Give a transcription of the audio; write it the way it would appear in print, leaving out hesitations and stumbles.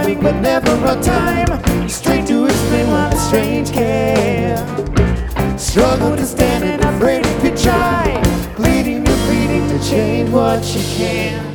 speak but never on time. Straight to explain what a strange care. Struggle to stand and afraid if you try. Bleeding and pleading to change what you can.